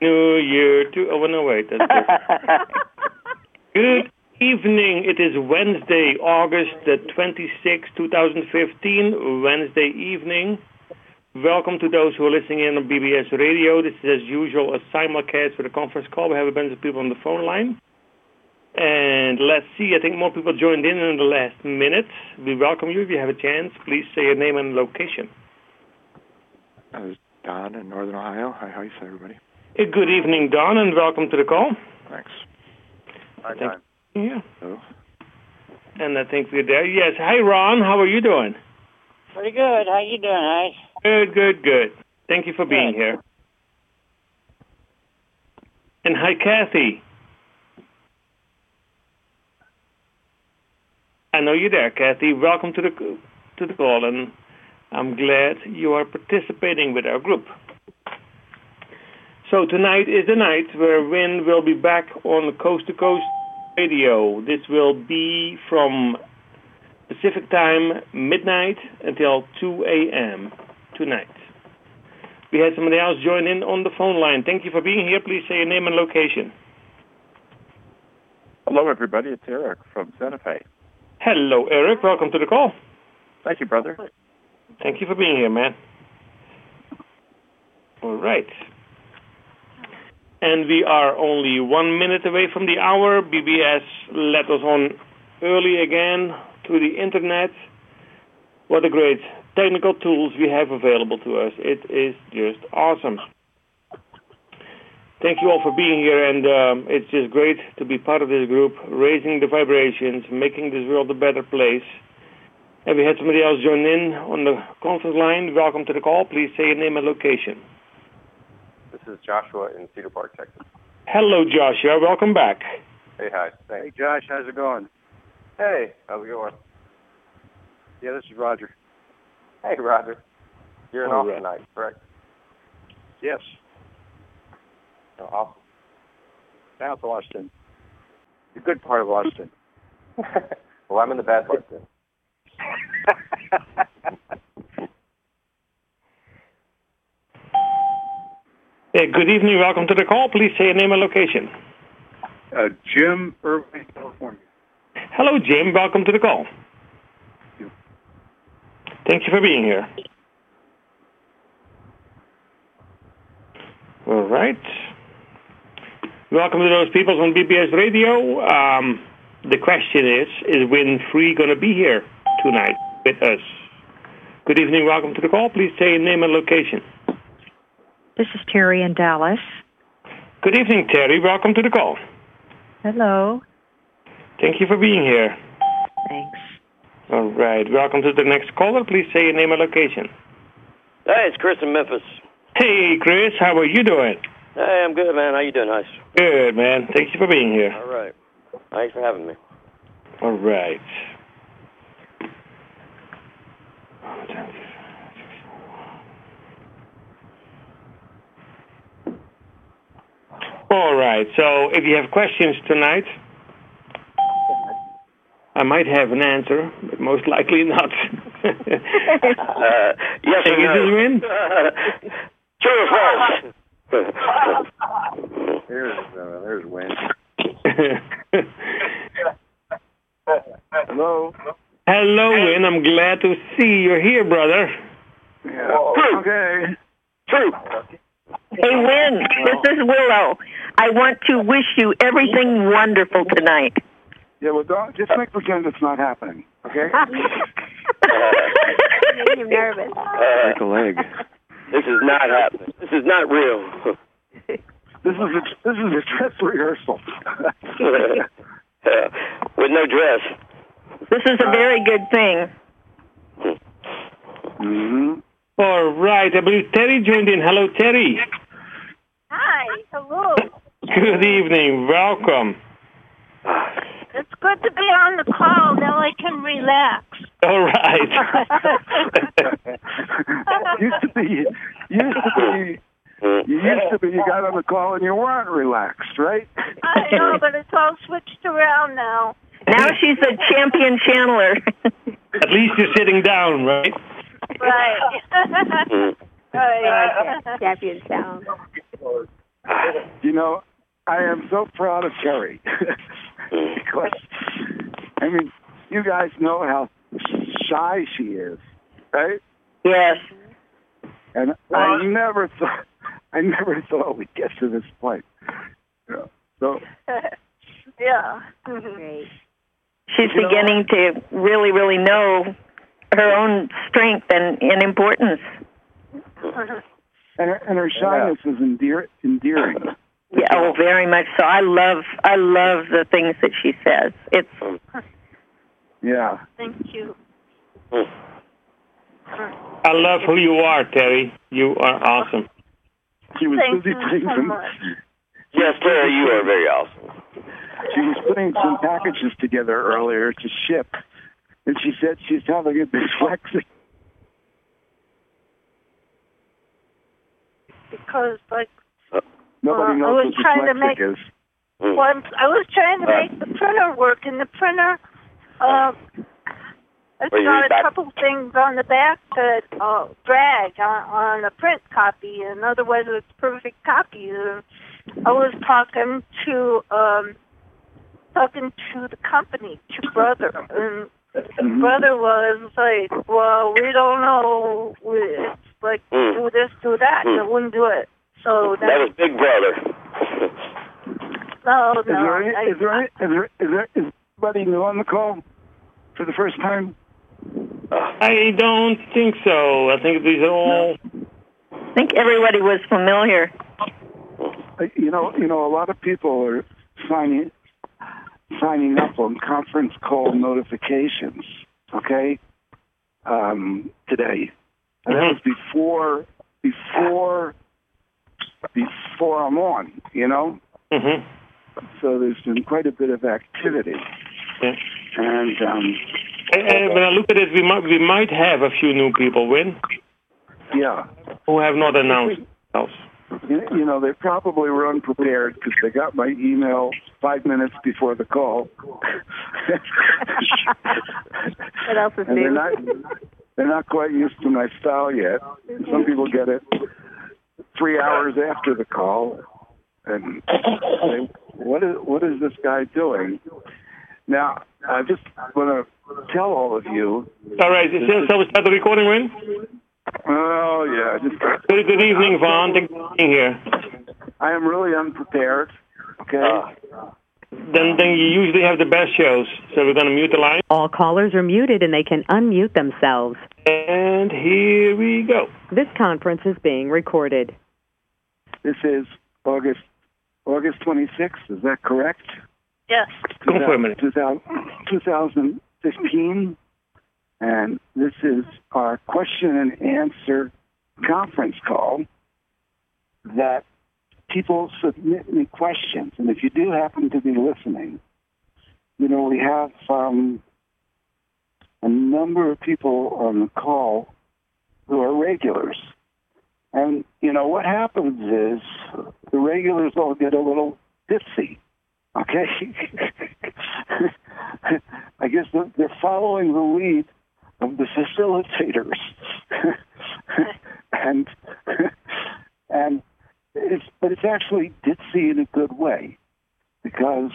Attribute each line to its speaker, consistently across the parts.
Speaker 1: New Year too. Oh, no, wait. That's good. Good evening. It is Wednesday, August the 26th, 2015, Wednesday evening. Welcome to those who are listening in on BBS Radio. This is, as usual, a simulcast with a conference call. We have a bunch of people on the phone line. And let's see, I think more people joined in the last minute. We welcome you. If you have a chance, please say your name and location.
Speaker 2: This is Don in Northern Ohio. Hi, how you say, everybody?
Speaker 1: Good evening, Don, and welcome to the call.
Speaker 2: Thanks.
Speaker 3: Hi, Don.
Speaker 1: Yeah.
Speaker 2: Hello.
Speaker 1: And I think we're there. Yes. Hi, Ron. How are you doing?
Speaker 4: Pretty good. How you doing, Ice?
Speaker 1: Good. Thank you for being here. And hi, Kathy. I know you're there, Kathy. Welcome to the call, and I'm glad you are participating with our group. So tonight is the night where Win will be back on Coast to Coast Radio. This will be from Pacific time, midnight, until 2 a.m. tonight. We had somebody else join in on the phone line. Thank you for being here. Please say your name and location.
Speaker 3: Hello, everybody. It's Eric from Santa Fe.
Speaker 1: Hello, Eric. Welcome to the call.
Speaker 3: Thank you, brother.
Speaker 1: Thank you for being here, man. All right. And we are only 1 minute away from the hour. BBS let us on early again through the internet. What a great technical tools we have available to us. It is just awesome. Thank you all for being here, and it's just great to be part of this group, raising the vibrations, making this world a better place. And we had somebody else join in on the conference line. Welcome to the call. Please say your name and location.
Speaker 5: This is Joshua in Cedar Park, Texas.
Speaker 1: Hello, Joshua. Welcome back.
Speaker 5: Hey, hi. Thanks.
Speaker 3: Hey, Josh. How's it going?
Speaker 5: Hey, how's it going?
Speaker 3: Yeah, this is Roger.
Speaker 5: Hey, Roger. You're in Austin tonight, correct?
Speaker 3: Yes.
Speaker 5: Oh, awesome.
Speaker 3: South Austin. The good part of Austin.
Speaker 5: Well, I'm in the bad part then.
Speaker 1: Hey, good evening. Welcome to the call. Please say your name and location.
Speaker 3: Jim, Irvine, California.
Speaker 1: Hello, Jim. Welcome to the call. Thank you for being here. All right. Welcome to those people on BBS Radio. The question is Win Free going to be here tonight with us? Good evening. Welcome to the call. Please say your name and location.
Speaker 6: This is Terry in Dallas.
Speaker 1: Good evening, Terry. Welcome to the call.
Speaker 6: Hello.
Speaker 1: Thank you for being here.
Speaker 6: Thanks.
Speaker 1: All right. Welcome to the next caller. Please say your name and location.
Speaker 7: Hey, it's Chris in Memphis.
Speaker 1: Hey, Chris. How are you doing?
Speaker 7: Hey, I'm good, man. How you doing, Ice?
Speaker 1: Good, man. Thank you for being here.
Speaker 7: All right. Thanks for having me.
Speaker 1: All right. All right. So if you have questions tonight, I might have an answer, but most likely not.
Speaker 7: Yes or no?
Speaker 1: Is this Win?
Speaker 7: True or false?
Speaker 3: There's Win. Hello.
Speaker 1: Hello, Win. I'm glad to see you're here, brother.
Speaker 3: Yeah. Okay.
Speaker 7: True.
Speaker 6: Hey, Win, this is Willow. I want to wish you everything wonderful tonight.
Speaker 3: Yeah, well, don't just make pretend it's not happening, okay?
Speaker 6: You're nervous.
Speaker 2: Break a leg.
Speaker 7: This is not happening. This is not real.
Speaker 3: This is a dress rehearsal.
Speaker 7: With no dress.
Speaker 6: This is a very good thing.
Speaker 3: Mm-hmm.
Speaker 1: All right. I believe Terry joined in. Hello, Terry.
Speaker 8: Hi, hello.
Speaker 1: Good evening. Welcome.
Speaker 8: It's good to be on the call. Now I can relax.
Speaker 1: All right.
Speaker 3: You got on the call and you weren't relaxed, right?
Speaker 8: I know, but it's all switched around now.
Speaker 6: Now she's a champion channeler.
Speaker 1: At least you're sitting down, right?
Speaker 8: Right. Right.
Speaker 6: Champion sound.
Speaker 9: You know, I am so proud of Terry because, I mean, you guys know how shy she is, right?
Speaker 6: Yes.
Speaker 9: And I never thought we'd get to this point. Yeah. So.
Speaker 8: Yeah.
Speaker 6: Great. She's beginning to really, really know her own strength and importance.
Speaker 9: And her shyness is endearing.
Speaker 6: Yeah, oh, very much so. I love the things that she says. It's.
Speaker 9: Yeah.
Speaker 8: Thank you.
Speaker 1: I love who you are, Terry. You are awesome.
Speaker 9: She was
Speaker 8: Thank
Speaker 9: busy
Speaker 8: you
Speaker 9: putting
Speaker 8: so
Speaker 9: some.
Speaker 8: much.
Speaker 7: Yes, Terry, you are very awesome.
Speaker 9: She was putting some packages together earlier to ship, and she said she's having a dyslexia.
Speaker 8: Because, like,
Speaker 9: Nobody knows what dyslexic is.
Speaker 8: well, I was trying to make the printer work, and the printer, it's got a couple things on the back that drag on a print copy, and otherwise it's perfect copy. I was talking to the company, to Brother, and Brother was like, well, we don't know. It's like, do this, do that. And I wouldn't do it. So
Speaker 7: that was Big Brother.
Speaker 9: Is anybody new on the call for the first time?
Speaker 1: I don't think so. I think these are all.
Speaker 6: I think everybody was familiar.
Speaker 9: You know, a lot of people are signing up on conference call notifications. Okay, today, and that was before I'm on. You know.
Speaker 1: Mm-hmm.
Speaker 9: So there's been quite a bit of activity.
Speaker 1: Yeah.
Speaker 9: And
Speaker 1: when I look at it, we might have a few new people win.
Speaker 9: Yeah.
Speaker 1: Who have not announced themselves.
Speaker 9: You know, they probably were unprepared because they got my email 5 minutes before the call.
Speaker 6: What else is new?
Speaker 9: They're not quite used to my style yet. Some people get it 3 hours after the call, and say, "What is this guy doing?" Now, I just want to tell all of you.
Speaker 1: All right, shall we start the recording, Win?
Speaker 9: Oh, yeah.
Speaker 1: Good evening, Vaughn. Thank you for being here.
Speaker 9: I am really unprepared, okay?
Speaker 1: Then you usually have the best shows, so we're going to mute the line.
Speaker 10: All callers are muted and they can unmute themselves.
Speaker 1: And here we go.
Speaker 10: This conference is being recorded.
Speaker 9: This is August 26th, is that correct?
Speaker 8: Yes.
Speaker 9: 2015. And this is our question and answer conference call that people submit me questions. And if you do happen to be listening, you know, we have a number of people on the call who are regulars. And, you know, what happens is the regulars all get a little ditzy, okay? I guess they're following the lead of the facilitators. and it's actually ditzy in a good way, because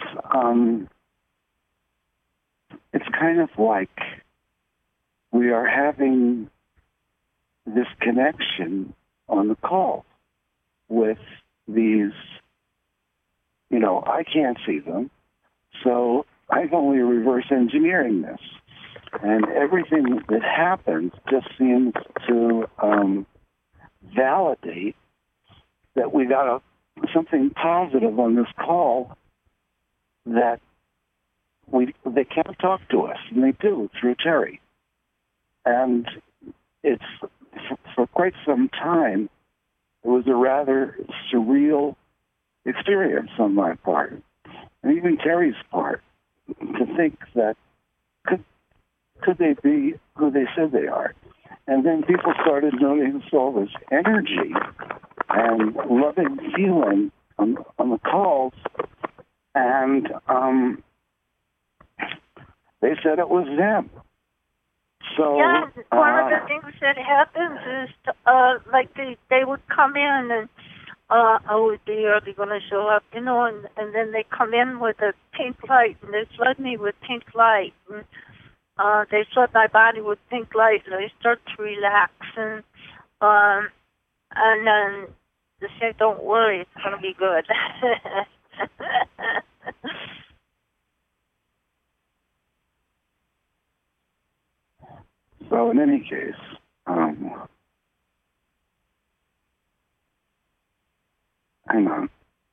Speaker 9: it's kind of like we are having this connection on the call with these, you know, I can't see them, so I'm only reverse engineering this. And everything that happens just seems to validate that we got something positive on this call, that they can't talk to us, and they do through Terry. And it's for quite some time, it was a rather surreal experience on my part, and even Terry's part, to think that could they be who they said they are. And then people started noticing all this energy and loving feeling on the calls, and they said it was them. So
Speaker 8: yeah, one of the things that happens is like they would come in, and are they going to show up? You know, and then they come in with a pink light, and they flood me with pink light. And, they flood my body with pink light, and I start to relax. And then they say, don't worry, it's going to be good.
Speaker 9: So in any case, hang on.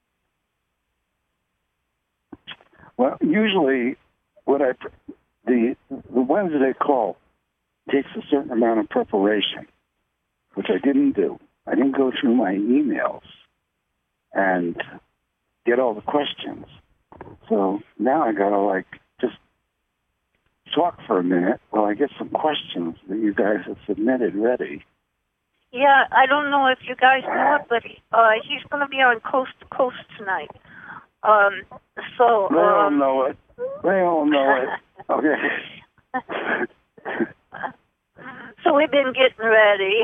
Speaker 9: Well, usually the Wednesday call takes a certain amount of preparation, which I didn't do. I didn't go through my emails and get all the questions. So now I gotta just talk for a minute while I get some questions that you guys have submitted ready.
Speaker 8: Yeah, I don't know if you guys know it, but he's going to be on Coast to Coast tonight. So
Speaker 9: they all know it. They all know it. Okay.
Speaker 8: So we've been getting ready.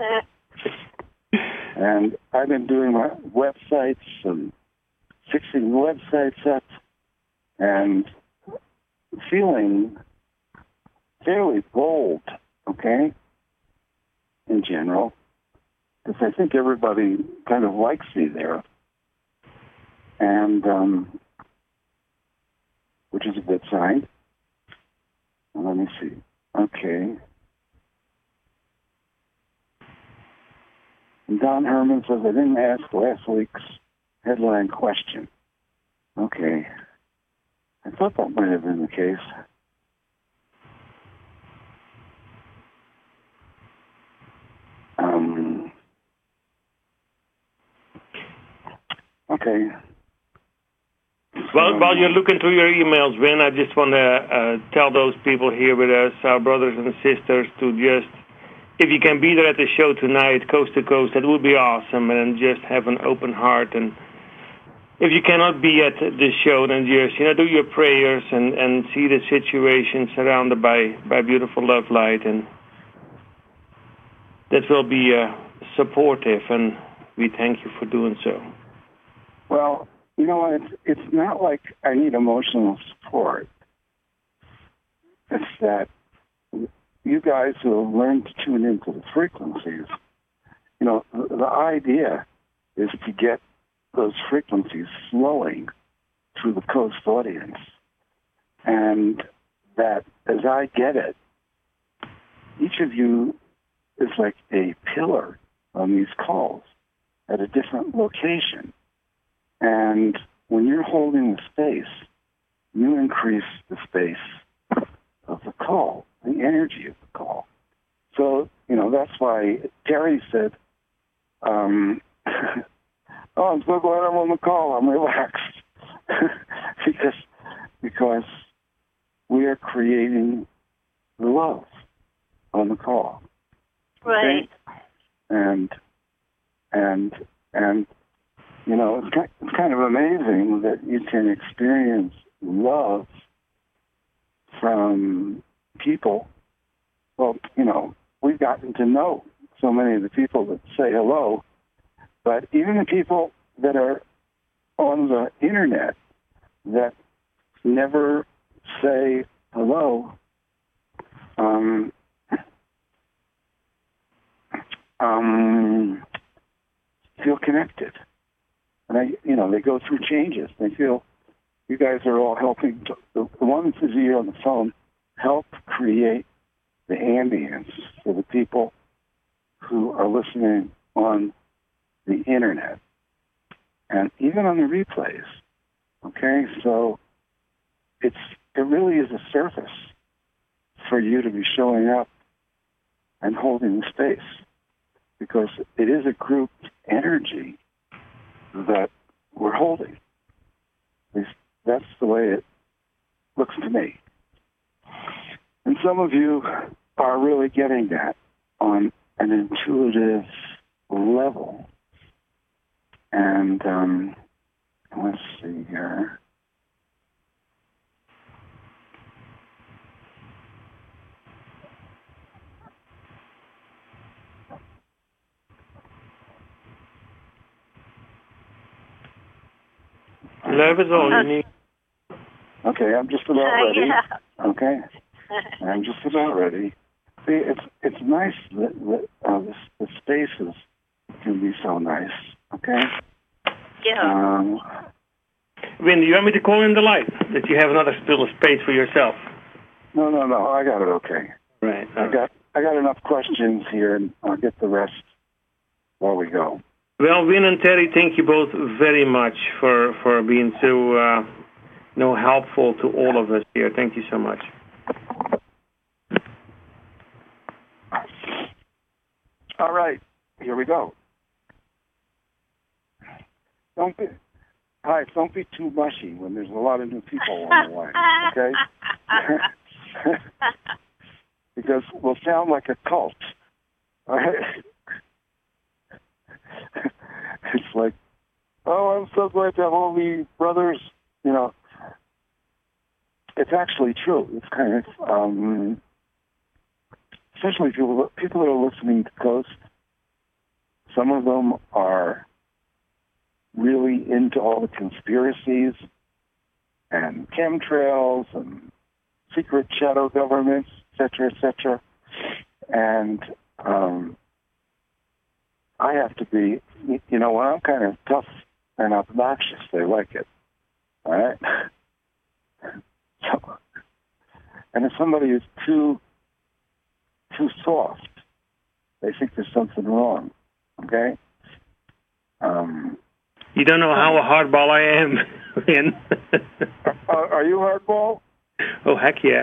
Speaker 9: And I've been doing my websites and fixing websites up and feeling fairly bold, okay, in general, because I think everybody kind of likes me there, and which is a good sign. Let me see. Okay. And Don Herman says, I didn't ask last week's headline question. Okay. I thought that might have been the case. Okay.
Speaker 1: While you're looking through your emails, Vin, I just want to tell those people here with us, our brothers and sisters, to just, if you can be there at the show tonight, coast to coast, that would be awesome, and just have an open heart. And if you cannot be at the show, then just, do your prayers and see the situation surrounded by beautiful love light, and that will be supportive, and we thank you for doing so.
Speaker 9: Well, you know what? It's not like I need emotional support. It's that you guys who have learned to tune into the frequencies, the idea is to get those frequencies flowing through the Coast audience. And that as I get it, each of you is like a pillar on these calls at a different location. And when you're holding the space, you increase the space of the call, the energy of the call. So, that's why Terry said, oh, I'm so glad I'm on the call. I'm relaxed. because we are creating the love on the call.
Speaker 8: Right.
Speaker 9: Okay? And it's kind of amazing that you can experience love from people. Well, we've gotten to know so many of the people that say hello, but even the people that are on the internet that never say hello, feel connected. And they go through changes. They feel you guys are all helping. The one that's here on the phone help create the ambience for the people who are listening on the internet and even on the replays. Okay, so it really is a service for you to be showing up and holding the space, because it is a group energy that we're holding. At least that's the way it looks to me. And some of you are really getting that on an intuitive level. And let's see here.
Speaker 1: Love is all you need.
Speaker 9: Okay, I'm just about ready.
Speaker 8: Yeah.
Speaker 9: Okay, I'm just about ready. See, it's nice that the spaces can be so nice. Okay.
Speaker 8: Yeah.
Speaker 1: Vin, do you want me to call in the light that you have another little space for yourself?
Speaker 9: No. I got it. Okay.
Speaker 1: Right.
Speaker 9: I got enough questions here, and I'll get the rest while we go.
Speaker 1: Well, Vin and Terry, thank you both very much for being so helpful to all of us here. Thank you so much.
Speaker 9: All right, here we go. Don't be too mushy when there's a lot of new people on the line, okay? Because we'll sound like a cult. All right? It's like, oh, I'm so glad to have all the brothers, you know. It's actually true. It's kind of, especially people that are listening to Coast, some of them are really into all the conspiracies and chemtrails and secret shadow governments, et cetera, and I have to be, when I'm kind of tough and obnoxious, they like it, all right? So, and if somebody is too soft, they think there's something wrong, okay?
Speaker 1: You don't know how a hardball I am, Vin.
Speaker 9: Are you hardball?
Speaker 1: Oh, heck yeah.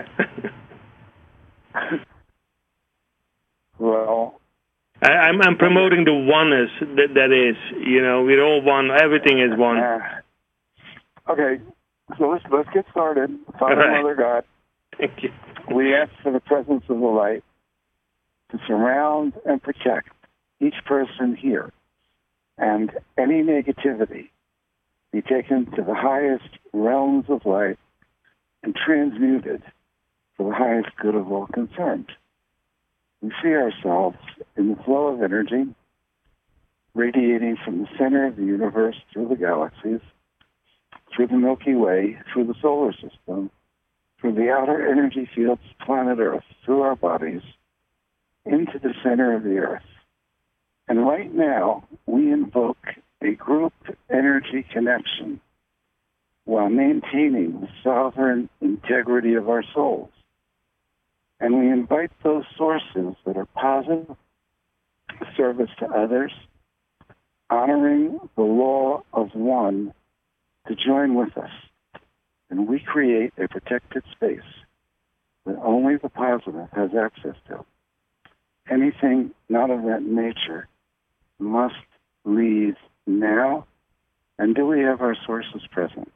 Speaker 9: Well,
Speaker 1: I'm promoting the oneness that is, we're all one. Everything is one.
Speaker 9: Okay, so let's get started. Father, Mother, God.
Speaker 1: Thank you.
Speaker 9: We ask for the presence of the light to surround and protect each person here, and any negativity be taken to the highest realms of light and transmuted for the highest good of all concerned. We see ourselves in the flow of energy radiating from the center of the universe through the galaxies, through the Milky Way, through the solar system, through the outer energy fields of planet Earth, through our bodies, into the center of the Earth. And right now, we invoke a group energy connection while maintaining the sovereign integrity of our souls. And we invite those sources that are positive, service to others, honoring the law of one, to join with us. And we create a protected space that only the positive has access to. Anything not of that nature must leave now. And do we have our sources present?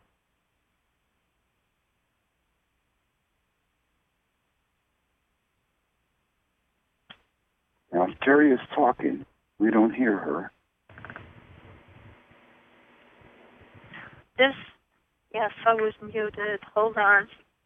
Speaker 9: Now, if Terry is talking, we don't hear her.
Speaker 8: Yes, I was muted. Hold on.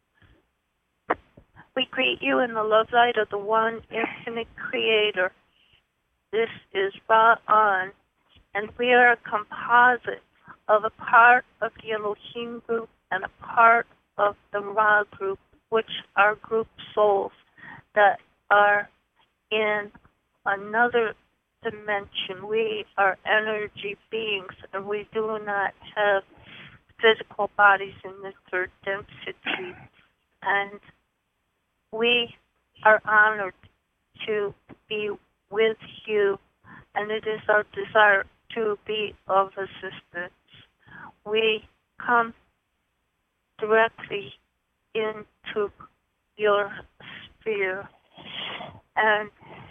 Speaker 8: We greet you in the love light of the one infinite creator. This is Ra-On, and we are a composite of a part of the Elohim group and a part of the Ra group, which are group souls that are in another dimension. We are energy beings, and we do not have physical bodies in the third density. And we are honored to be with you, and it is our desire to be of assistance. We come directly into your sphere, and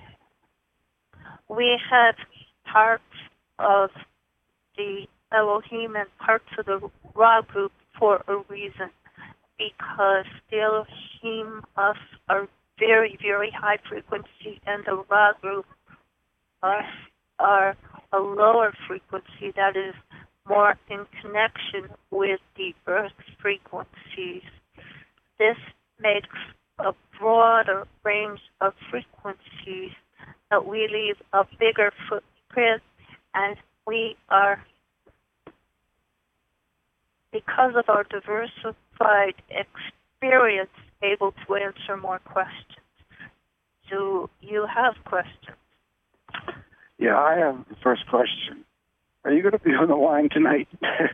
Speaker 8: we have parts of the Elohim and parts of the Ra group for a reason, because the Elohim us are very, very high frequency, and the Ra group us are a lower frequency that is more in connection with the Earth frequencies. This makes a broader range of frequencies that we leave a bigger footprint, and we are because of our diversified experience, able to answer more questions. Do you have questions?
Speaker 9: Yeah, I have the first question. Are you going to be on the line tonight?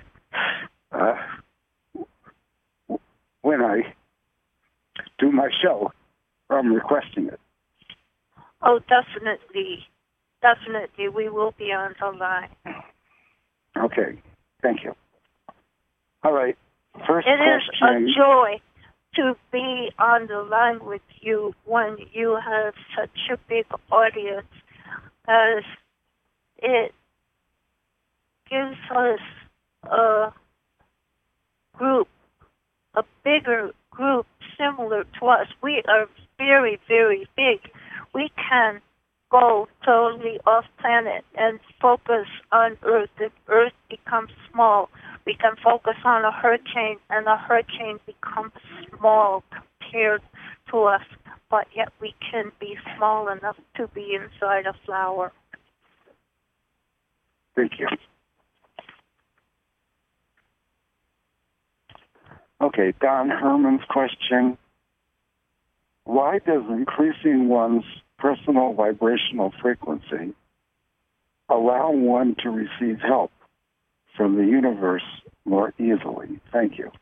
Speaker 9: When I do my show, I'm requesting it.
Speaker 8: Oh, definitely. Definitely, we will be on the line.
Speaker 9: Okay, thank you. All right, first
Speaker 8: It
Speaker 9: question.
Speaker 8: is a joy to be on the line with you when you have such a big audience, as it gives us a group, a bigger group similar to us. We are very, very big. We can go totally off planet and focus on Earth. If Earth becomes small, we can focus on a hurricane, and the hurricane becomes small compared to us, but yet we can be small enough to be inside a flower.
Speaker 9: Thank you. Okay, Don Herman's question. Why does increasing one's personal vibrational frequency allow one to receive help from the universe more easily? Thank you.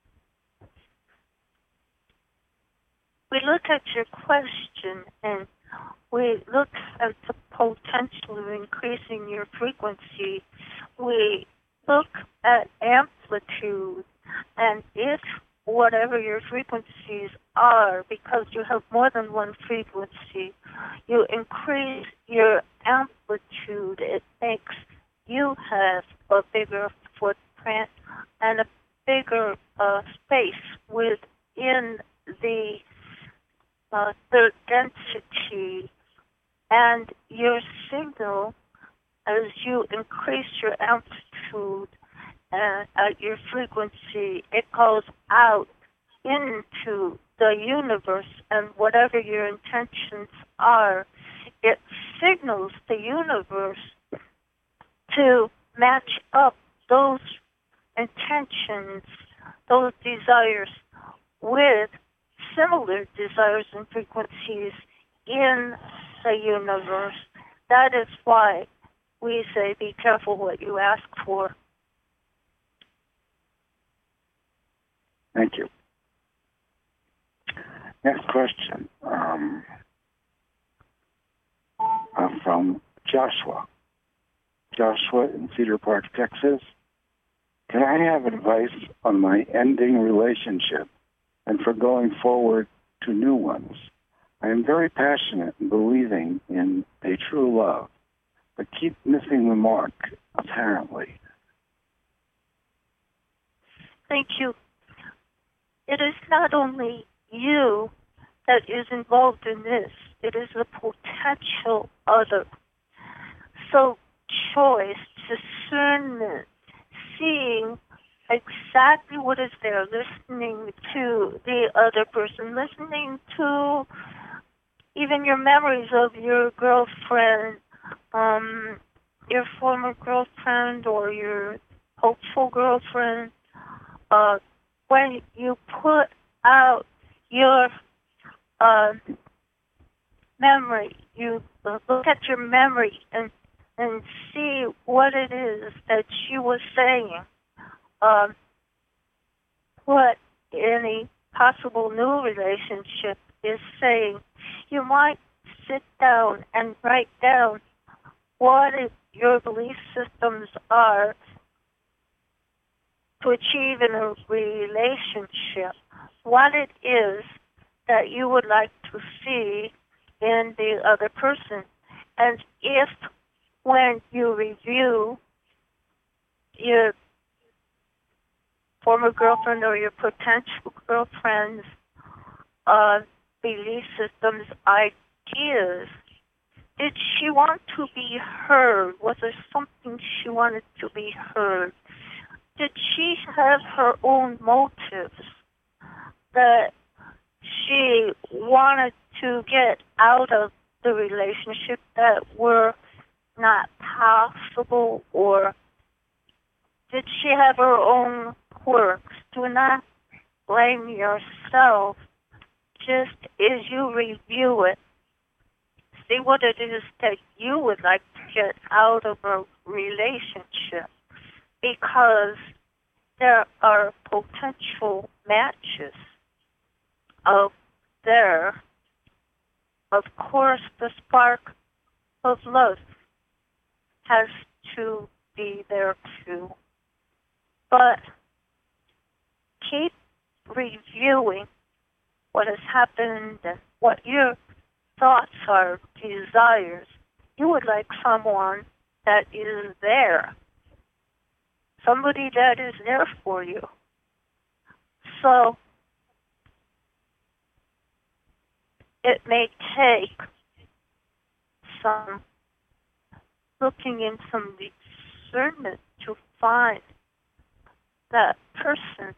Speaker 8: We look at your question and we look at the potential of increasing your frequency. We look at amplitude, and if whatever your frequencies are, because you have more than one frequency, you increase your amplitude, it makes you have a bigger footprint and a bigger space within the third density, and your signal, as you increase your amplitude at your frequency, it goes out into the universe, and whatever your intentions are, it signals the universe to match up those intentions, those desires, with similar desires and frequencies in the universe. That is why we say be careful what you ask for.
Speaker 9: Thank you. Next question from Joshua. Joshua in Cedar Park, Texas. Can I have advice on my ending relationship and for going forward to new ones? I am very passionate in believing in a true love, but keep missing the mark, apparently.
Speaker 8: Thank you. It is not only you that is involved in this, it is the potential other. So choice, discernment, seeing exactly what is there, listening to the other person, listening to even your memories of your girlfriend, your former girlfriend or your hopeful girlfriend. When you put out your memory, you look at your memory and see what it is that she was saying, what any possible new relationship is saying. You might sit down and write down what your belief systems are to achieve in a relationship, what it is that you would like to see in the other person. And if, when you review your former girlfriend or your potential girlfriend's belief systems, ideas, did she want to be heard? Was there something she wanted to be heard? Did she have her own motives that she wanted to get out of the relationship that were not possible? Or did she have her own works. Do not blame yourself. Just as you review it, see what it is that you would like to get out of a relationship, because there are potential matches out there. Of course, the spark of love has to be there too. But keep reviewing what has happened and what your thoughts are, desires. You would like someone that is there, somebody that is there for you. So it may take some looking and some discernment to find that person.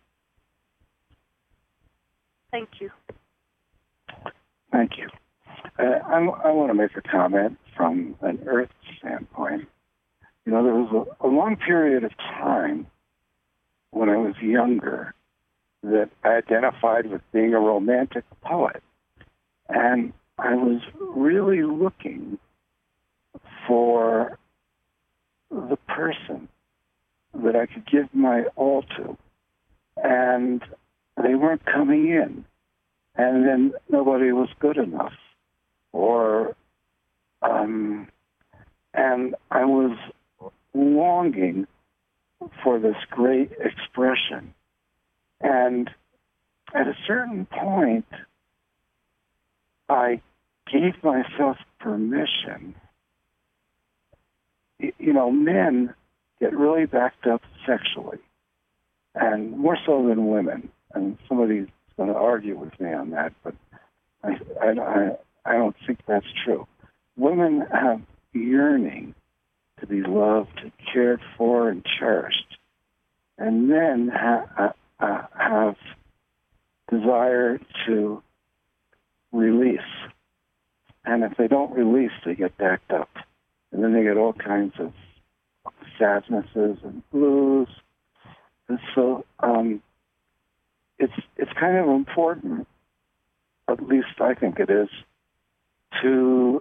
Speaker 8: Thank you.
Speaker 9: Thank you. I want to make a comment from an Earth standpoint. You know, there was a long period of time when I was younger that I identified with being a romantic poet. And I was really looking for the person that I could give my all to. And they weren't coming in. And then nobody was good enough. And I was longing for this great expression. And at a certain point, I gave myself permission. You know, men get really backed up sexually, and more so than women. And somebody's going to argue with me on that, but I don't think that's true. Women have yearning to be loved, cared for, and cherished. And men have desire to release. And if they don't release, they get backed up. And then they get all kinds of sadnesses and blues. And so it's kind of important, at least I think it is, to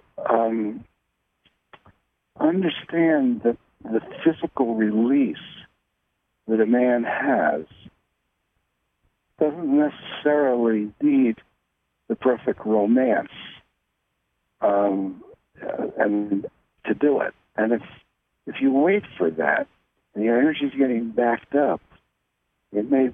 Speaker 9: understand that the physical release that a man has doesn't necessarily need the perfect romance and to do it. And if you wait for that and your energy is getting backed up, it may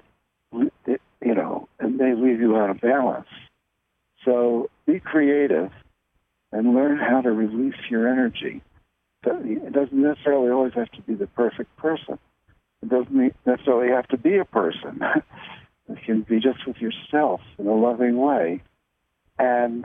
Speaker 9: leave you out of balance. So be creative and learn how to release your energy. It doesn't necessarily always have to be the perfect person. It doesn't necessarily have to be a person. It can be just with yourself in a loving way. And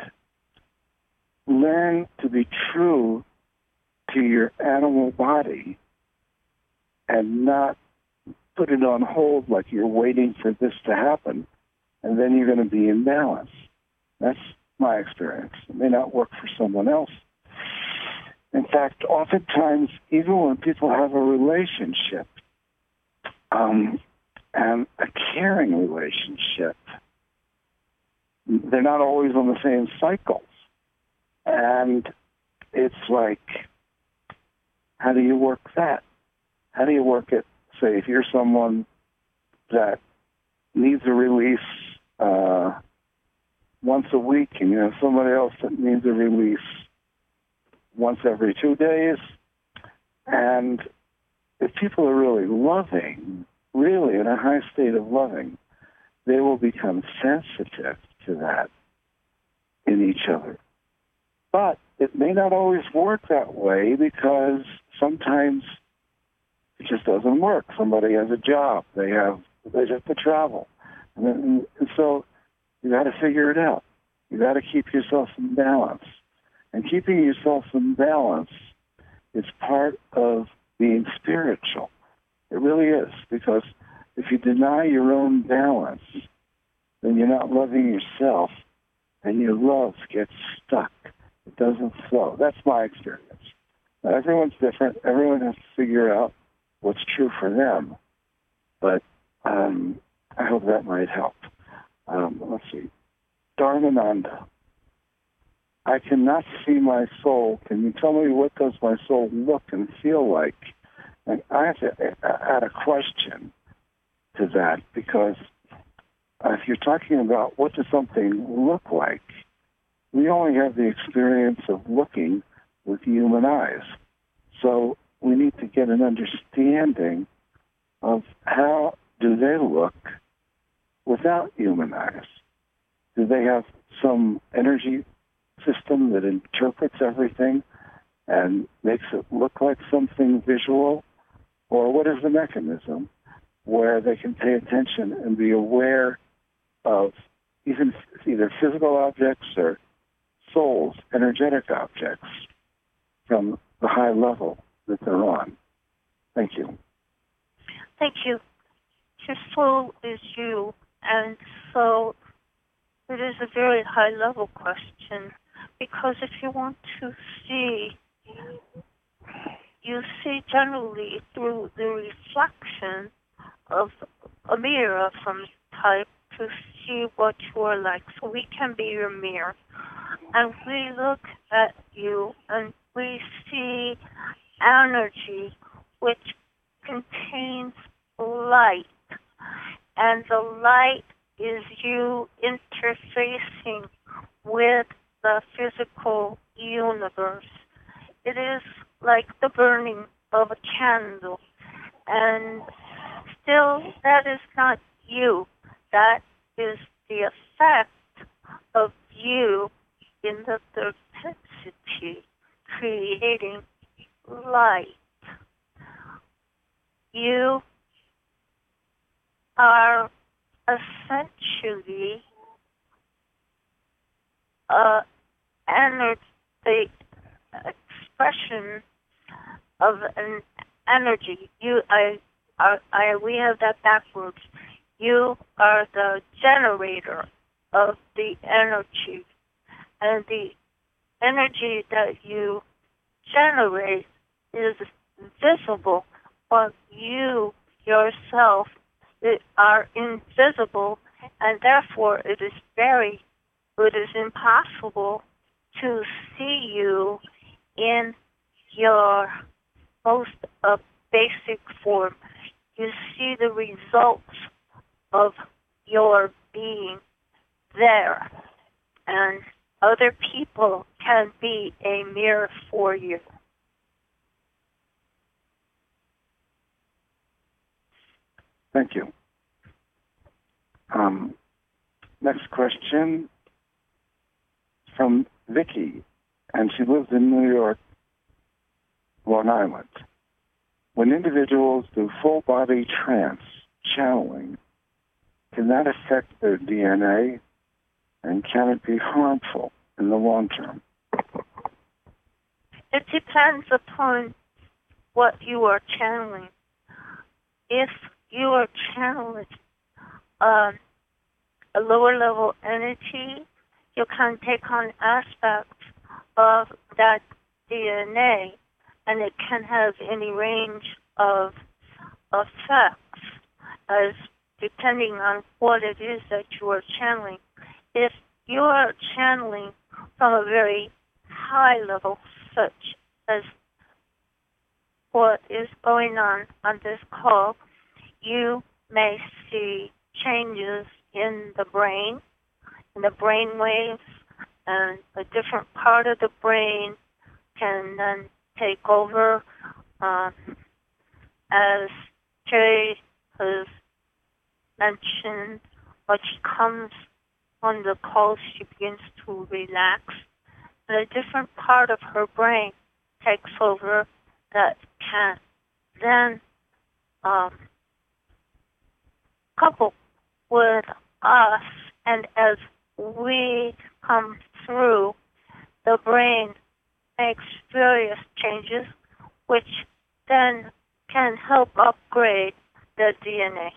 Speaker 9: learn to be true to your animal body and not put it on hold like you're waiting for this to happen, and then you're going to be in balance. That's my experience. It may not work for someone else. In fact, oftentimes, even when people have a relationship, and a caring relationship, they're not always on the same cycles. And it's like, how do you work that? How do you work it? Say, if you're someone that needs a release once a week, and you have somebody else that needs a release once every 2 days, and if people are really loving, really in a high state of loving, they will become sensitive to that in each other. But it may not always work that way, because sometimes it just doesn't work. Somebody has a job. They have to travel. And so you got to figure it out. You got to keep yourself in balance. And keeping yourself in balance is part of being spiritual. It really is, because if you deny your own balance, then you're not loving yourself, and your love gets stuck. It doesn't flow. That's my experience. Now, everyone's different. Everyone has to figure out what's true for them. But I hope that might help. Let's see. Dharmananda. I cannot see my soul. Can you tell me what does my soul look and feel like? And I have to add a question to that, because if you're talking about what does something look like, we only have the experience of looking with human eyes. So we need to get an understanding of how do they look without human eyes. Do they have some energy system that interprets everything and makes it look like something visual? Or what is the mechanism where they can pay attention and be aware of either physical objects or souls, energetic objects, from the high level that they're on? Thank you.
Speaker 8: Thank you. Your soul is you, and so it is a very high-level question, because if you want to see, you see generally through the reflection of a mirror of some type to see what you are like. So we can be your mirror. And we look at you and we see energy which contains light. And the light is you interfacing with the physical universe. It is like the burning of a candle. And still, that is not you. That is the effect of you in the third density, creating light. You are essentially the expression of an energy. We have that backwards. You are the generator of the energy, and the energy that you generate is visible, but you yourself are invisible, and therefore it is impossible to see you in your most basic form. You see the results of your being there, and other people can be a mirror for you.
Speaker 9: Thank you. Next question from Vicky, and she lives in New York, Long Island. When individuals do full-body trance channeling, can that affect their DNA, and can it be harmful in the long term?
Speaker 8: It depends upon what you are channeling. If you are channeling a lower level entity, you can take on aspects of that DNA, and it can have any range of effects as depending on what it is that you are channeling. If you are channeling from a very high level, such as what is going on this call, you may see changes in the brain waves, and a different part of the brain can then take over. As Terry has mentioned, when she comes on the call, she begins to relax, and a different part of her brain takes over that can then couple with us, and as we come through, the brain makes various changes, which then can help upgrade the DNA.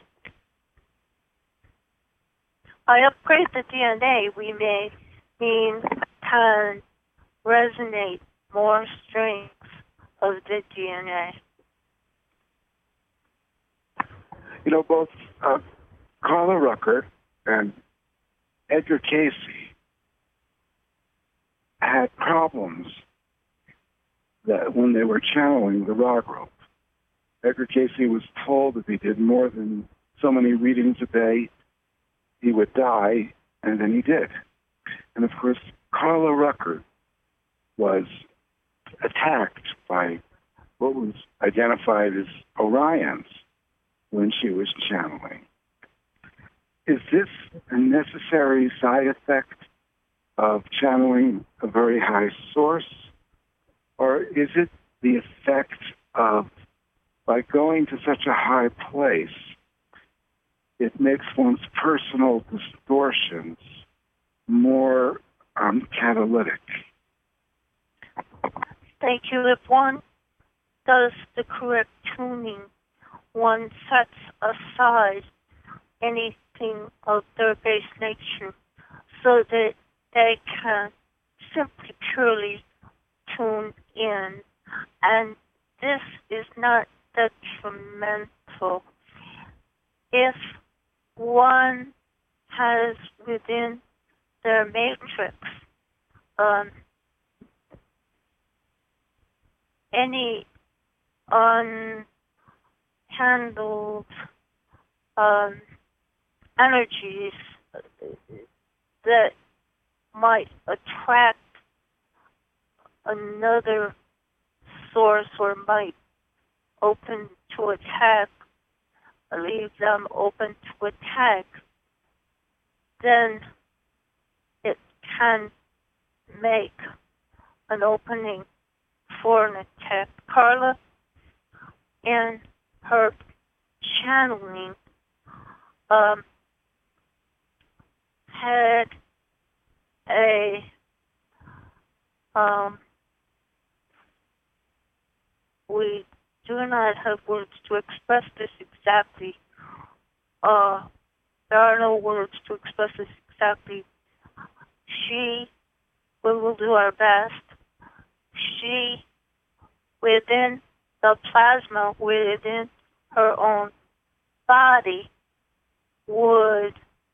Speaker 8: By upgrade the DNA, we may mean can resonate more strings of the DNA.
Speaker 9: Both Carla Rucker and Edgar Casey had problems that when they were channeling the Ra group. Edgar Casey was told if he did more than so many readings a day, he would die, and then he did. And of course, Carla Rucker was attacked by what was identified as Orions when she was channeling. Is this a necessary side effect of channeling a very high source? Or is it the effect of, by going to such a high place, it makes one's personal distortions more catalytic?
Speaker 8: Thank you. If one does the correct tuning, one sets aside anything of their base nature so that they can simply purely tune in. And this is not detrimental. If one has within their matrix any unhandled energies that might attract another source or might open to attack, leave them open to attack, then it can make an opening for an attack. Carla, in her channeling, had a we do not have words to express this exactly. There are no words to express this exactly. We will do our best. She, within the plasma, within her own body, would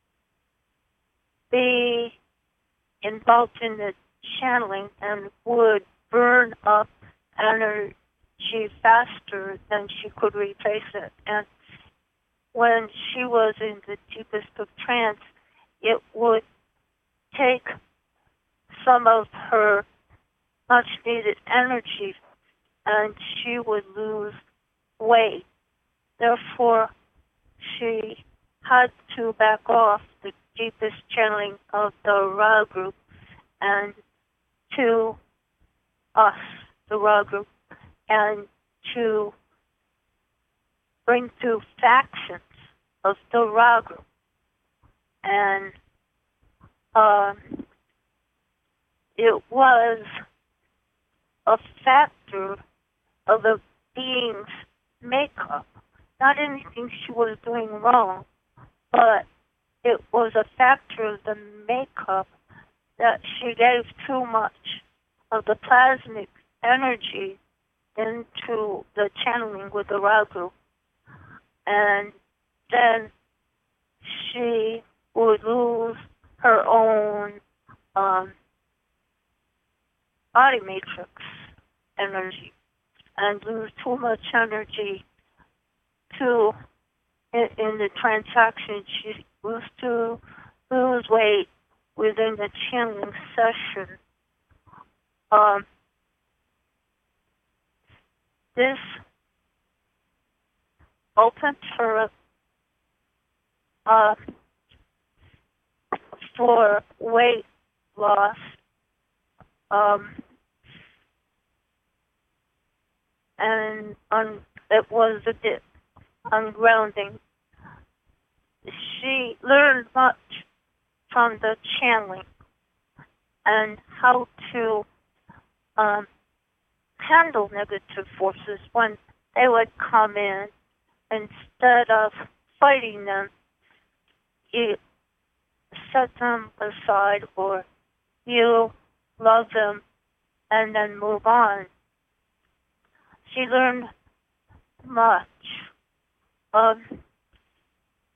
Speaker 8: be involved in the channeling and would burn up energy faster than she could replace it. And when she was in the deepest of trance, it would take some of her much needed energy and she would lose weight. Therefore, she had to back off the deepest channeling of the Ra group and to us, the Ra group, and to bring through factions of the Ra group. And it was a factor of the being's makeup. Not anything she was doing wrong, but it was a factor of the makeup that she gave too much of the plasmic energy into the channeling with the Ra group. And then she would lose her own body matrix energy and lose too much energy in the transaction. She used to lose weight within the channeling session. This opened her up for weight loss. And it was a bit ungrounding. She learned much from the channeling and how to handle negative forces when they would come in. Instead of fighting them, you set them aside or you love them and then move on. She learned much.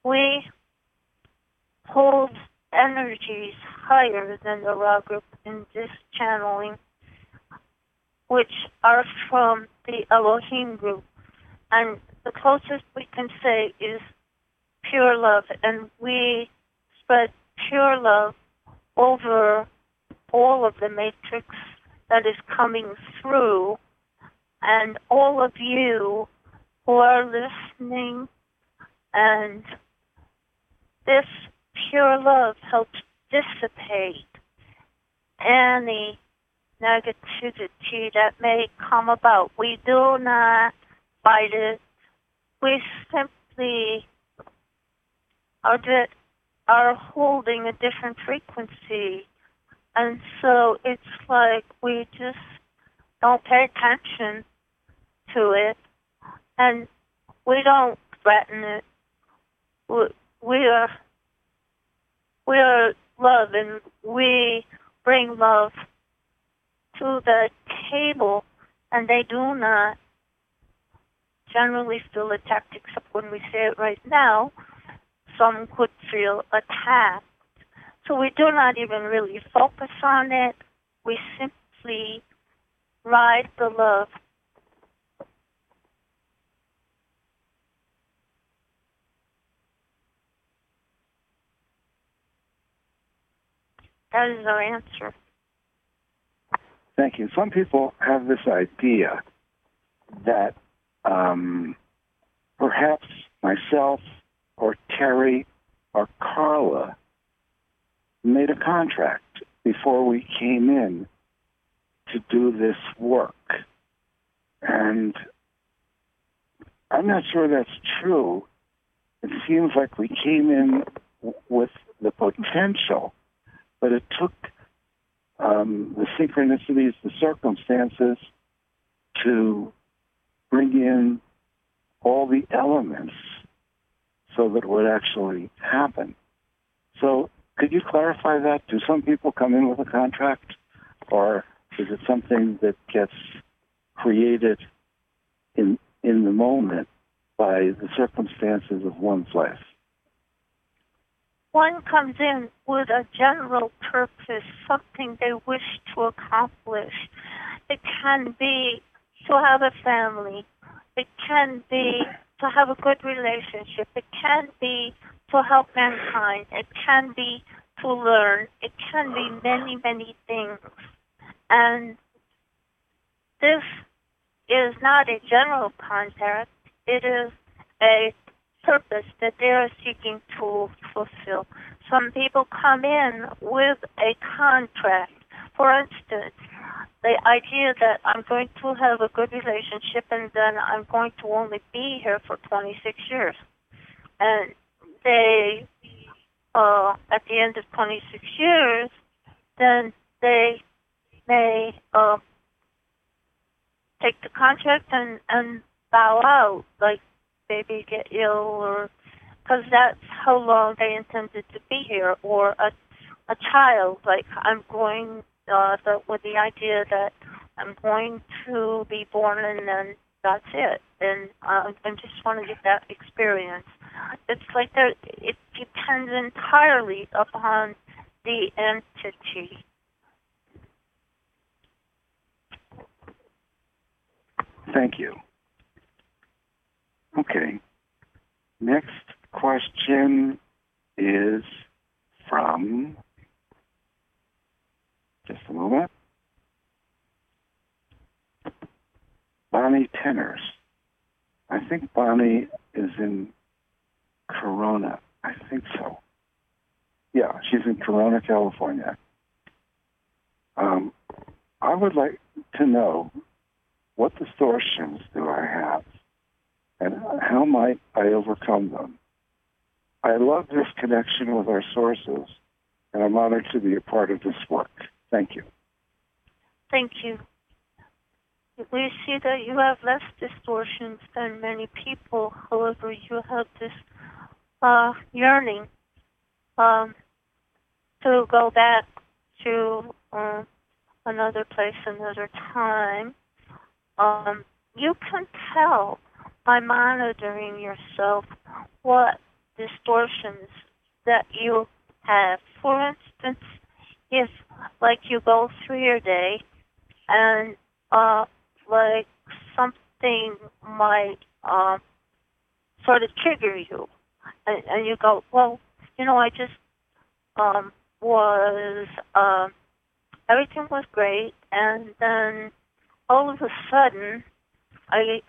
Speaker 8: we hold energies higher than the Ra group in this channeling, which are from the Elohim group. And the closest we can say is pure love. And we spread pure love over all of the matrix that is coming through. And all of you who are listening, and this pure love helps dissipate any negativity that may come about. We do not fight it. We simply are holding a different frequency. And so it's like we just don't pay attention to it, and we don't threaten it. We are love, and we bring love to the table, and they do not generally feel attacked, except when we say it right now, some could feel attacked. So we do not even really focus on it. We simply ride the love. That is our answer.
Speaker 9: Thank you. Some people have this idea that perhaps myself or Terry or Carla made a contract before we came in to do this work. And I'm not sure that's true. It seems like we came in with the potential, but it took the synchronicities, the circumstances to bring in all the elements so that it would actually happen. So could you clarify that? Do some people come in with a contract, or is it something that gets created in the moment by the circumstances of one's life?
Speaker 8: One comes in with a general purpose, something they wish to accomplish. It can be to have a family. It can be to have a good relationship. It can be to help mankind. It can be to learn. It can be many, many things. And this is not a general contract. It is a purpose that they are seeking to fulfill. Some people come in with a contract. For instance, the idea that I'm going to have a good relationship and then I'm going to only be here for 26 years. And they, at the end of 26 years, then they may take the contract and bow out, like maybe get ill, or because that's how long they intended to be here, or a child, like I'm going with the idea that I'm going to be born and then that's it, and I just want to get that experience. It's like it depends entirely upon the entity.
Speaker 9: Thank you. Okay. Next question is from, just a moment, Bonnie Tenners. I think Bonnie is in Corona. I think so. Yeah, she's in Corona, California. I would like to know, what distortions do I have, and how might I overcome them? I love this connection with our sources, and I'm honored to be a part of this work. Thank you.
Speaker 8: Thank you. We see that you have less distortions than many people. However, you have this yearning to go back to another place, another time. You can tell by monitoring yourself what distortions that you have. For instance, if like you go through your day and like something might sort of trigger you, and you go, well, I just was everything was great, and then all of a sudden I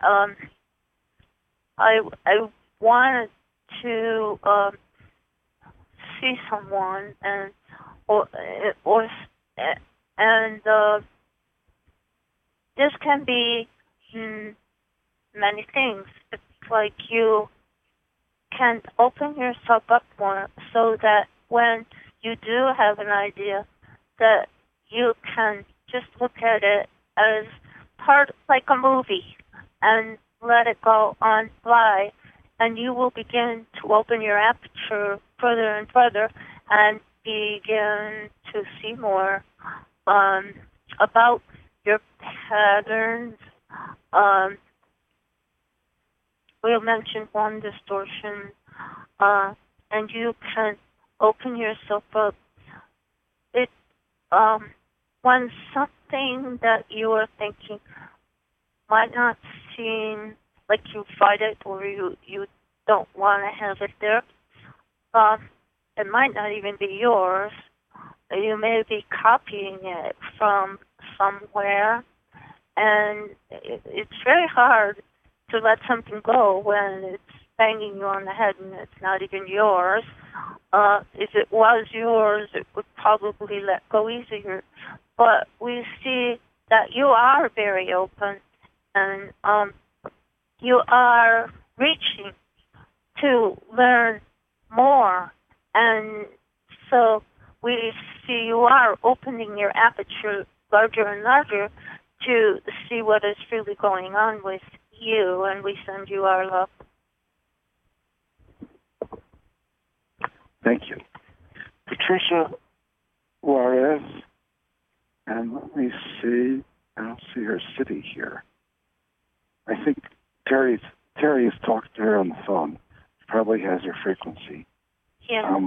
Speaker 8: wanted to see someone, and this can be many things. It's like you can open yourself up more so that when you do have an idea, that you can just look at it as part, like a movie, and let it go on by, and you will begin to open your aperture further and further and begin to see more about your patterns. We'll mention one distortion, and you can open yourself up. It when something that you are thinking might not seem like you fight it or you don't want to have it there, it might not even be yours. You may be copying it from somewhere, and it's very hard to let something go when it's banging you on the head and it's not even yours. If it was yours, it would probably let go easier. But we see that you are very open, and you are reaching to learn more. And so we see you are opening your aperture larger and larger to see what is really going on with you, and we send you our love.
Speaker 9: Thank you. Patricia Juarez, and let me see, I don't see her city here. I think Terry has talked to her on the phone. Probably has her frequency.
Speaker 8: Yeah.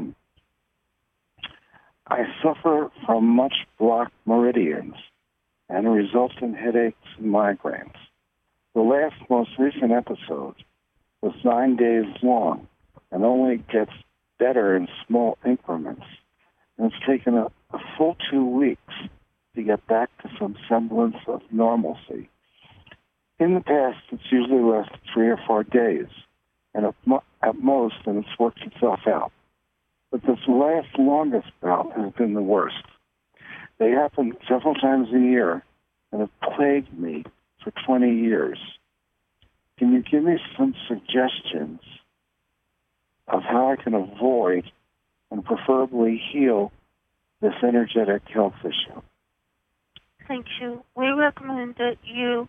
Speaker 9: I suffer from much blocked meridians and resultant headaches and migraines. The last most recent episode was 9 days long and only gets better in small increments. And it's taken a full 2 weeks to get back to some semblance of normalcy. In the past, it's usually lasted 3 or 4 days, and at most, and it's worked itself out. But this last longest bout has been the worst. They happen several times a year and have plagued me for 20 years. Can you give me some suggestions of how I can avoid and preferably heal this energetic health issue?
Speaker 8: Thank you. We recommend that you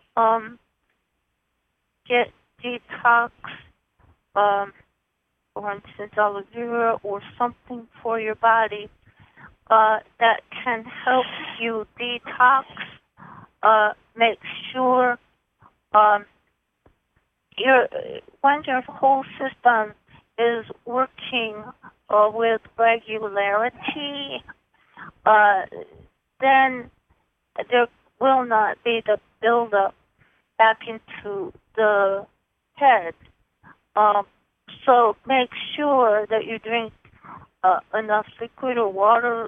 Speaker 8: get detox, for instance, aloe vera or something for your body that can help you detox. Make sure when your whole system is working with regularity, then there will not be the buildup back into the head. So make sure that you drink enough liquid or water.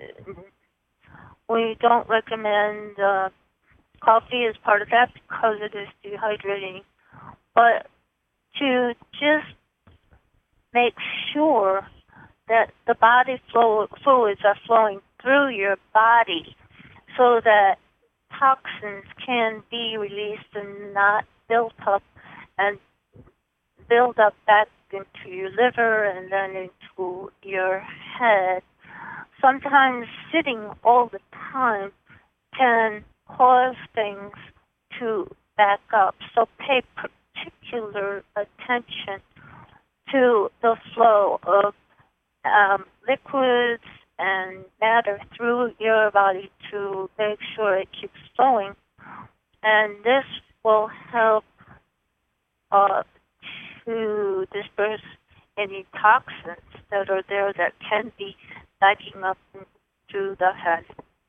Speaker 8: We don't recommend coffee as part of that because it is dehydrating. But to just make sure that the body fluids are flowing through your body so that toxins can be released and not built up and build up back into your liver and then into your head. Sometimes sitting all the time can cause things to back up. So pay particular attention to the flow of liquids and matter through your body to make sure it keeps flowing. And this will help to disperse any toxins that are there that can be backing up into the head.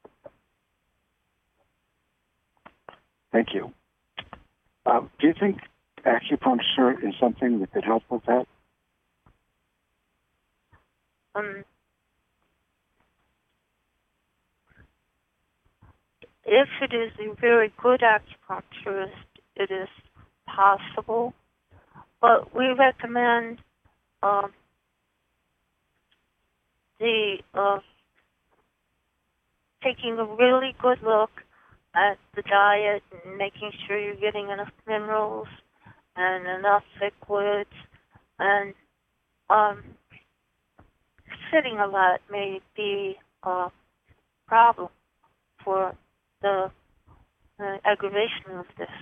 Speaker 9: Thank you. Do you think acupuncture is something that could help with that?
Speaker 8: If it is a very good acupuncturist, it is possible. But we recommend taking a really good look at the diet and making sure you're getting enough minerals and enough liquids, and sitting a lot may be a problem for the aggravation of this.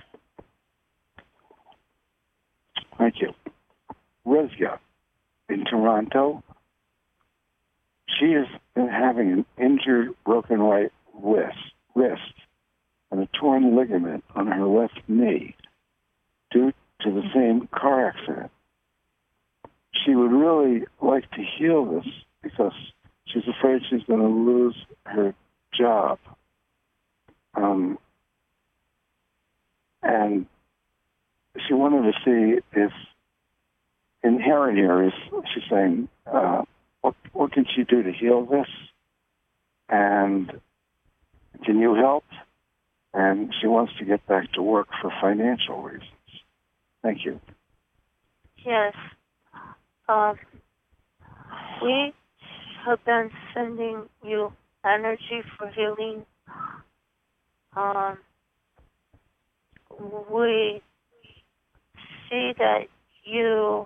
Speaker 9: Thank you. Rizia in Toronto, she has been having an injured, broken right wrist and a torn ligament on her left knee due to the same car accident. She would really like to heal this because she's afraid she's going to lose her job. And she wanted to see if, inherent here is, she's saying, what can she do to heal this? And can you help? And she wants to get back to work for financial reasons. Thank you.
Speaker 8: Yes. We have been sending you energy for healing. We see that you,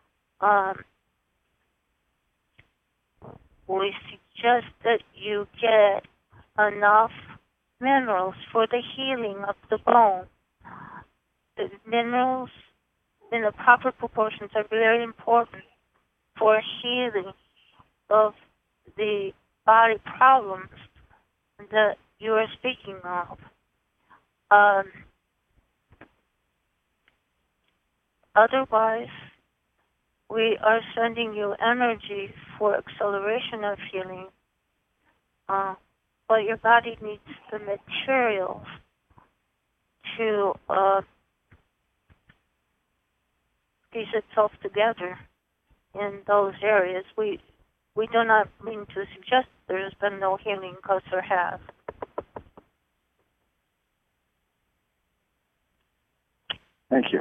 Speaker 8: we suggest that you get enough minerals for the healing of the bone. The minerals in the proper proportions are very important for healing of the body problems that you are speaking of. Otherwise, we are sending you energy for acceleration of healing, but your body needs the materials to piece itself together in those areas. We do not mean to suggest there has been no healing, because there has.
Speaker 9: Thank you.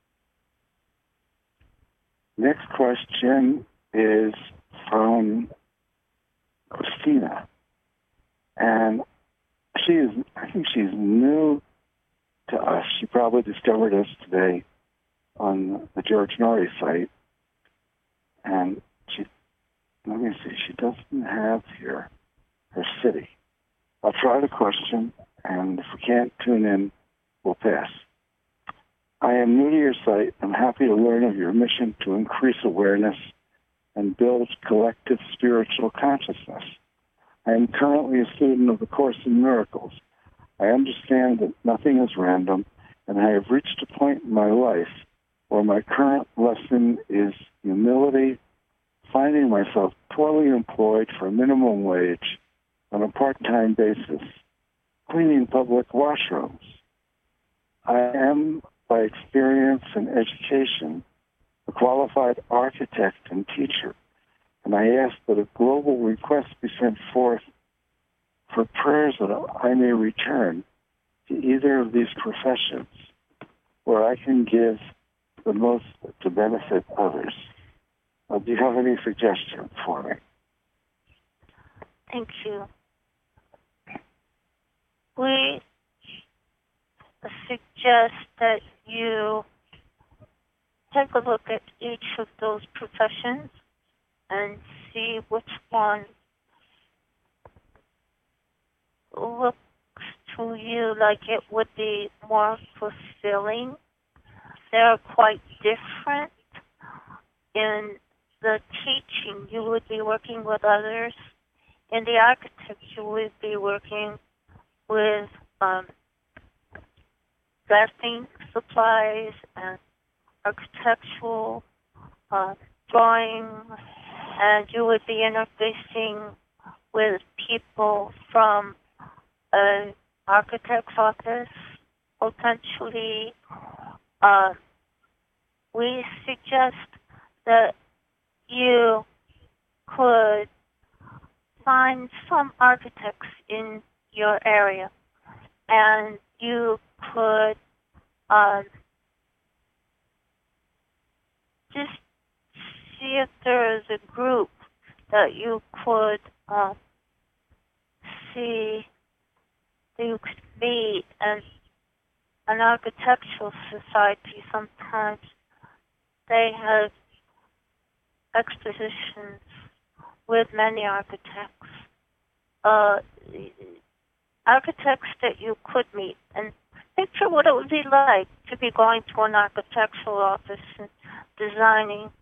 Speaker 9: Next question is from Christina. And I think she's new to us. She probably discovered us today on the George Norrie site. And let me see, she doesn't have here her city. I'll try the question, and if we can't tune in, we'll pass. I am new to your site. I'm happy to learn of your mission to increase awareness and build collective spiritual consciousness. I am currently a student of the Course in Miracles. I understand that nothing is random, and I have reached a point in my life where my current lesson is humility, finding myself poorly employed for minimum wage on a part-time basis, cleaning public washrooms. I am, by experience and education, a qualified architect and teacher, and I ask that a global request be sent forth for prayers that I may return to either of these professions where I can give the most to benefit others. Do you have any suggestions for me?
Speaker 8: Thank you. We suggest that you take a look at each of those professions and see which one looks to you like it would be more fulfilling. They're quite different. In the teaching, you would be working with others. In the architecture, you would be working with drafting supplies and architectural drawings, and you would be interfacing with people from an architect's office, potentially. We suggest that you could find some architects in your area, and you could just see if there is a group that you could see that you could meet. And an architectural society, sometimes they have expositions with many architects. Architects that you could meet, and picture what it would be like to be going to an architectural office and designing.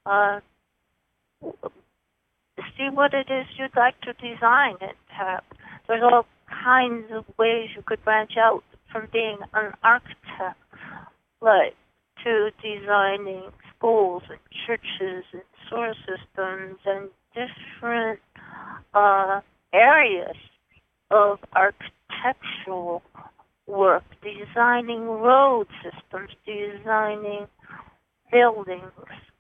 Speaker 8: See what it is you'd like to design. There's all kinds of ways you could branch out from being an architect, like to designing schools and churches and sewer systems and different areas of architectural work, designing road systems, designing buildings.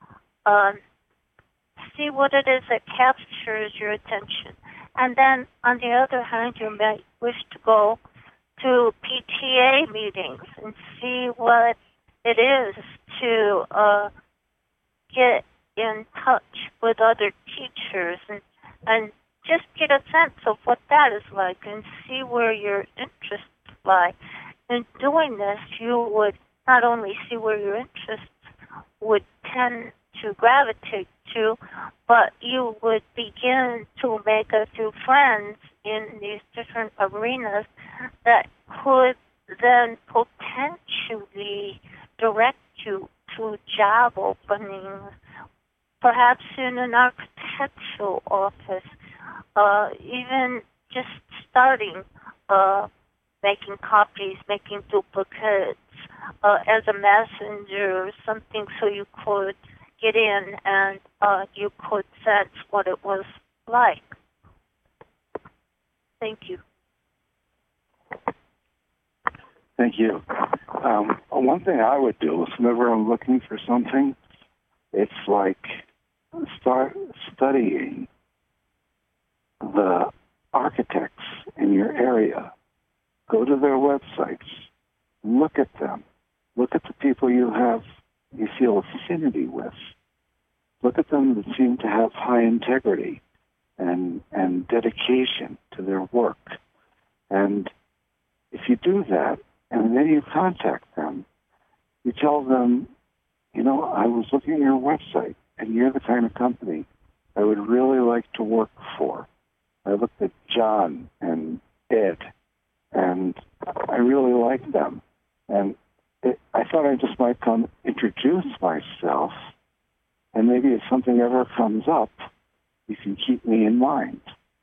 Speaker 8: See what it is that captures your attention. And then, on the other hand, you might wish to go to PTA meetings and see what it is to get in touch with other teachers and just get a sense of what that is like and see where your interests lie. In doing this, you would not only see where your interests would tend to gravitate to, but you would begin to make a few friends in these different arenas that could then potentially direct you to job openings, perhaps in an architectural office, even just starting making copies, making duplicates as a messenger or something, so you could get in and you could sense what it was like. Thank you.
Speaker 9: Thank you. One thing I would do is whenever I'm looking for something, it's like start studying the architects in your area. Go to their websites. Look at them. Look at the people you feel affinity with. Look at them that seem to have high integrity and dedication to their work. And if you do that, and then you contact them, you tell them, I was looking at your website, and you're the kind of company I would really like to work for. I looked at John and Ed, and I really like them. And I thought I just might come introduce myself, and maybe if something ever comes up, you can keep me in mind.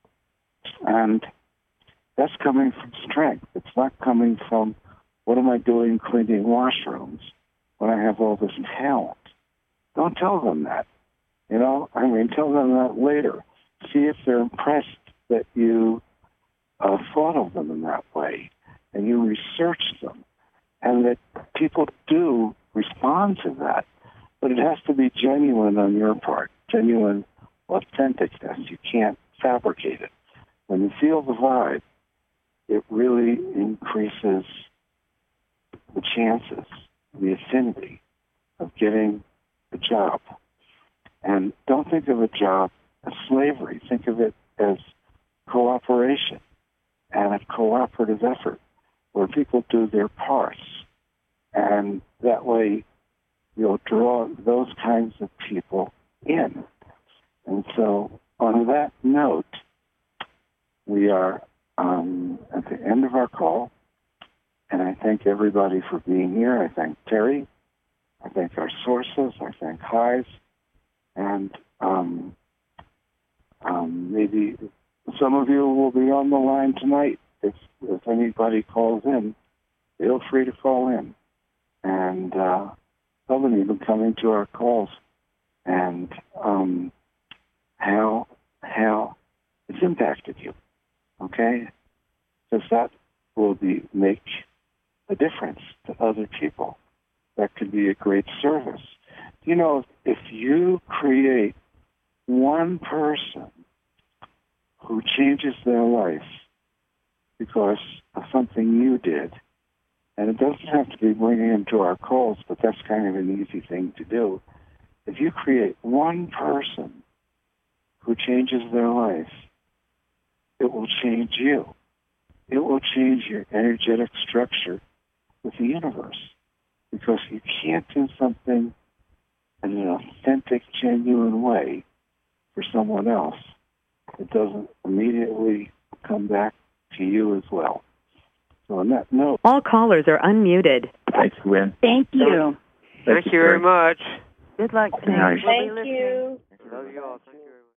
Speaker 9: And that's coming from strength. It's not coming from, what am I doing cleaning washrooms when I have all this talent? Don't tell them that. Tell them that later. See if they're impressed that you thought of them in that way, and you researched them, and that people do respond to that. But it has to be genuine on your part, genuine authenticness. You can't fabricate it. When you feel the vibe, it really increases the chances, the affinity of getting the job. And don't think of a job as slavery. Think of it as cooperation and a cooperative effort where people do their parts. And that way you'll draw those kinds of people in. And so on that note, we are at the end of our call, and I thank everybody for being here. I thank Terry. I thank our sources. I thank Hive. And maybe some of you will be on the line tonight. If anybody calls in, feel free to call in. And some of you have been coming to our calls and how it's impacted you. Okay, because that will make a difference to other people. That could be a great service. You know, if you create one person who changes their life because of something you did, and it doesn't have to be bringing them to our calls, but that's kind of an easy thing to do. If you create one person who changes their life, it will change you. It will change your energetic structure with the universe, because you can't do something in an authentic, genuine way for someone else. It doesn't immediately come back to you as well. So on that note...
Speaker 10: All callers are unmuted.
Speaker 11: Thanks, Gwen.
Speaker 4: Thank you.
Speaker 5: Thank you very much.
Speaker 4: Good luck.
Speaker 11: Nice.
Speaker 4: Thank you.
Speaker 5: Love you all. Thank you very much.